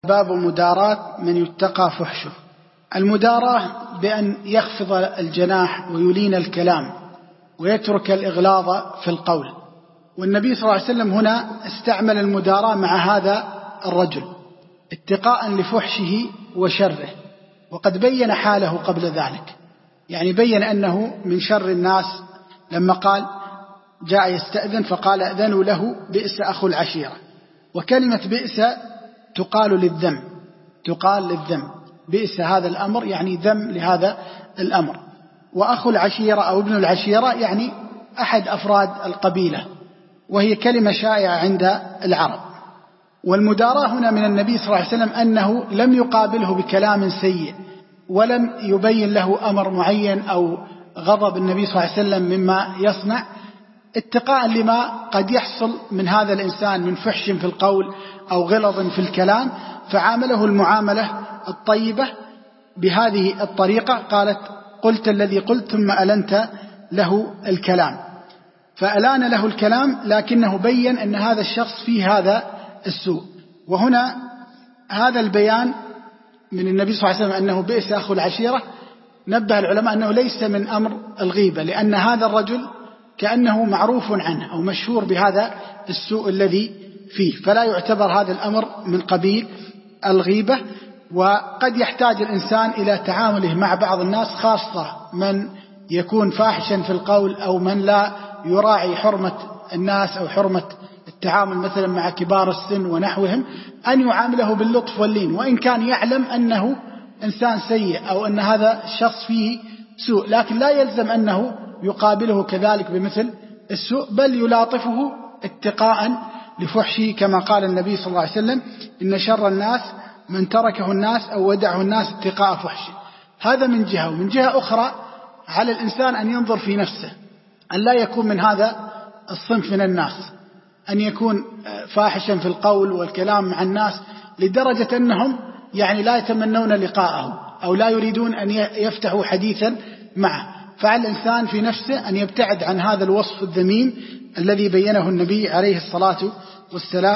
باب مداراة من يتقى فحشه. المداراة بأن يخفض الجناح ويلين الكلام ويترك الإغلاظ في القول، والنبي صلى الله عليه وسلم هنا استعمل المداراة مع هذا الرجل اتقاء لفحشه وشره، وقد بين حاله قبل ذلك، يعني بين أنه من شر الناس لما قال جاء يستأذن فقال أذنوا له بئس أخو العشيرة. وكلمة بئس تقال للذم، بئس هذا الأمر يعني ذم لهذا الأمر. وأخو العشيرة أو ابن العشيرة يعني أحد أفراد القبيلة، وهي كلمة شائعة عند العرب. والمداراة هنا من النبي صلى الله عليه وسلم أنه لم يقابله بكلام سيء، ولم يبين له أمر معين أو غضب النبي صلى الله عليه وسلم مما يصنع، اتقاء لما قد يحصل من هذا الإنسان من فحش في القول أو غلظ في الكلام، فعامله المعاملة الطيبة بهذه الطريقة. قالت قلت الذي قلت ثم ألنت له الكلام، فألان له الكلام لكنه بين أن هذا الشخص فيه هذا السوء. وهنا هذا البيان من النبي صلى الله عليه وسلم أنه بئس أخو العشيرة، نبه العلماء أنه ليس من أمر الغيبة، لأن هذا الرجل كأنه معروف عنه أو مشهور بهذا السوء الذي فيه، فلا يعتبر هذا الأمر من قبيل الغيبة. وقد يحتاج الإنسان إلى تعامله مع بعض الناس، خاصة من يكون فاحشا في القول أو من لا يراعي حرمة الناس أو حرمة التعامل مثلا مع كبار السن ونحوهم، أن يعامله باللطف واللين، وإن كان يعلم أنه إنسان سيء أو أن هذا الشخص فيه سوء، لكن لا يلزم أنه يقابله كذلك بمثل السوء، بل يلاطفه اتقاء لفحشه، كما قال النبي صلى الله عليه وسلم إن شر الناس من تركه الناس أو ودعه الناس اتقاء فحشه. هذا من جهة. ومن جهة أخرى على الإنسان أن ينظر في نفسه، أن لا يكون من هذا الصنف من الناس، أن يكون فاحشا في القول والكلام مع الناس لدرجة أنهم يعني لا يتمنون لقاءه أو لا يريدون أن يفتحوا حديثا معه. فعلى الإنسان في نفسه أن يبتعد عن هذا الوصف الذميم الذي بينه النبي عليه الصلاة والسلام.